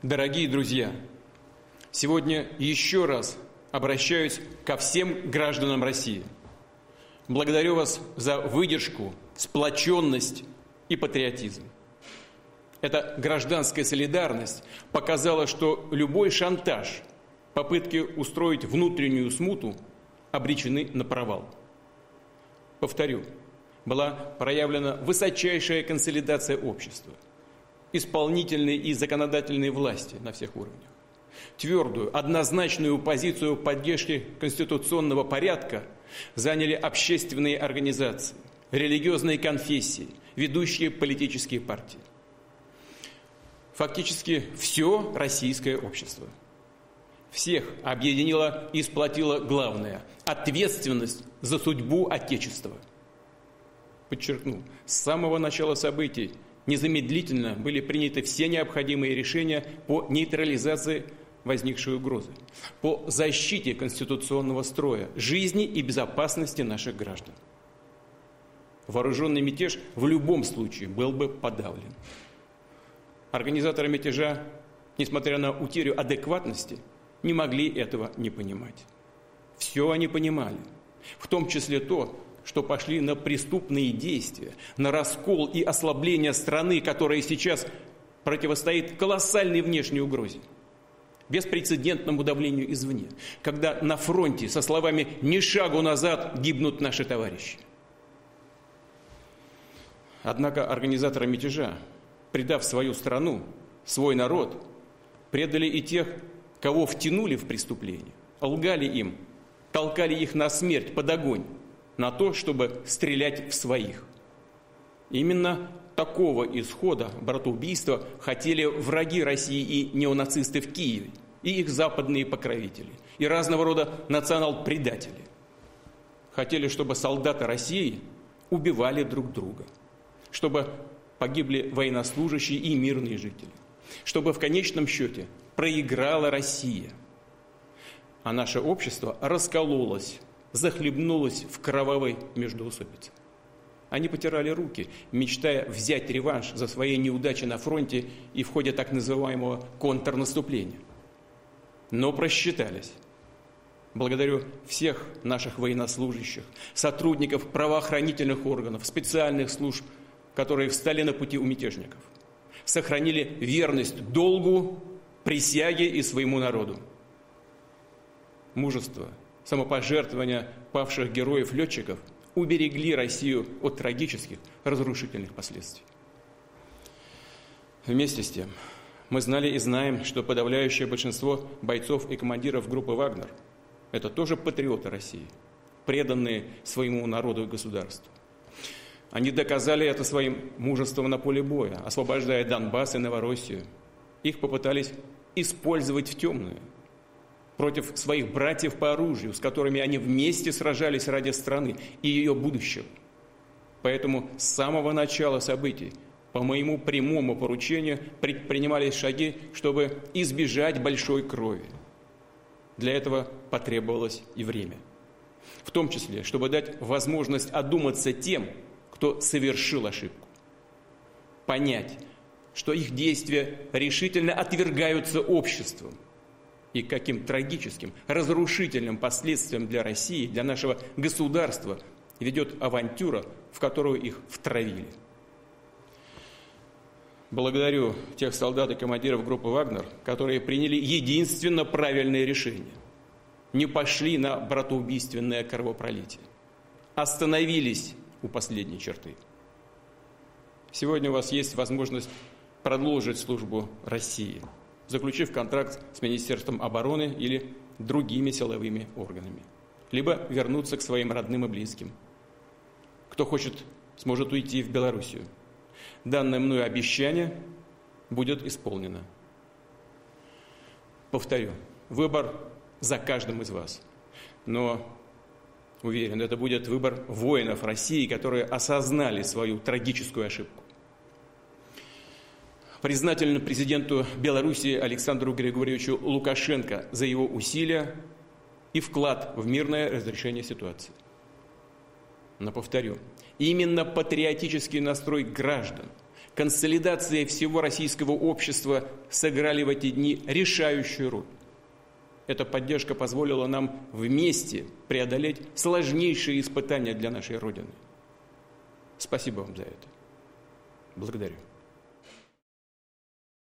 Дорогие друзья, сегодня еще раз обращаюсь ко всем гражданам России. Благодарю вас за выдержку, сплоченность и патриотизм. Эта гражданская солидарность показала, что любой шантаж, попытки устроить внутреннюю смуту обречены на провал. Повторю, была проявлена высочайшая консолидация общества, исполнительной и законодательной власти на всех уровнях. Твердую, однозначную позицию поддержки конституционного порядка заняли общественные организации, религиозные конфессии, ведущие политические партии. Фактически все российское общество. Всех объединило и сплотило главное – ответственность за судьбу Отечества. Подчеркну, с самого начала событий незамедлительно были приняты все необходимые решения по нейтрализации возникшей угрозы, по защите конституционного строя, жизни и безопасности наших граждан. Вооруженный мятеж в любом случае был бы подавлен. Организаторы мятежа, несмотря на утерю адекватности, не могли этого не понимать. Все они понимали, в том числе то, что пошли на преступные действия, на раскол и ослабление страны, которая сейчас противостоит колоссальной внешней угрозе, беспрецедентному давлению извне, когда на фронте со словами «ни шагу назад» гибнут наши товарищи. Однако организаторы мятежа, предав свою страну, свой народ, предали и тех, кого втянули в преступление, лгали им, толкали их на смерть, под огонь, на то, чтобы стрелять в своих. Именно такого исхода братоубийства хотели враги России и неонацисты в Киеве, и их западные покровители, и разного рода национал-предатели. Хотели, чтобы солдаты России убивали друг друга, чтобы погибли военнослужащие и мирные жители, чтобы в конечном счете проиграла Россия, а наше общество раскололось, захлебнулось в кровавой междоусобице. Они потирали руки, мечтая взять реванш за свои неудачи на фронте и в ходе так называемого контрнаступления. Но просчитались. Благодарю всех наших военнослужащих, сотрудников правоохранительных органов, специальных служб, которые встали на пути у мятежников, сохранили верность долгу, присяге и своему народу. Мужество, самопожертвование павших героев-летчиков уберегли Россию от трагических, разрушительных последствий. Вместе с тем, мы знали и знаем, что подавляющее большинство бойцов и командиров группы «Вагнер» – это тоже патриоты России, преданные своему народу и государству. Они доказали это своим мужеством на поле боя, освобождая Донбасс и Новороссию. Их попытались использовать в темную, против своих братьев по оружию, с которыми они вместе сражались ради страны и ее будущего. Поэтому с самого начала событий, по моему прямому поручению, предпринимались шаги, чтобы избежать большой крови. Для этого потребовалось и время. В том числе, чтобы дать возможность одуматься тем, кто совершил ошибку. Понять, что их действия решительно отвергаются обществом, и каким трагическим, разрушительным последствиям для России, для нашего государства ведет авантюра, в которую их втравили. Благодарю тех солдат и командиров группы «Вагнер», которые приняли единственно правильное решение. Не пошли на братоубийственное кровопролитие. Остановились у последней черты. Сегодня у вас есть возможность продолжить службу России, заключив контракт с Министерством обороны или другими силовыми органами, либо вернуться к своим родным и близким. Кто хочет, сможет уйти в Белоруссию. Данное мною обещание будет исполнено. Повторю, выбор за каждым из вас. Но, уверен, это будет выбор воинов России, которые осознали свою трагическую ошибку. Признательны президенту Белоруссии Александру Григорьевичу Лукашенко за его усилия и вклад в мирное разрешение ситуации. Но повторю, именно патриотический настрой граждан, консолидация всего российского общества сыграли в эти дни решающую роль. Эта поддержка позволила нам вместе преодолеть сложнейшие испытания для нашей Родины. Спасибо вам за это. Благодарю.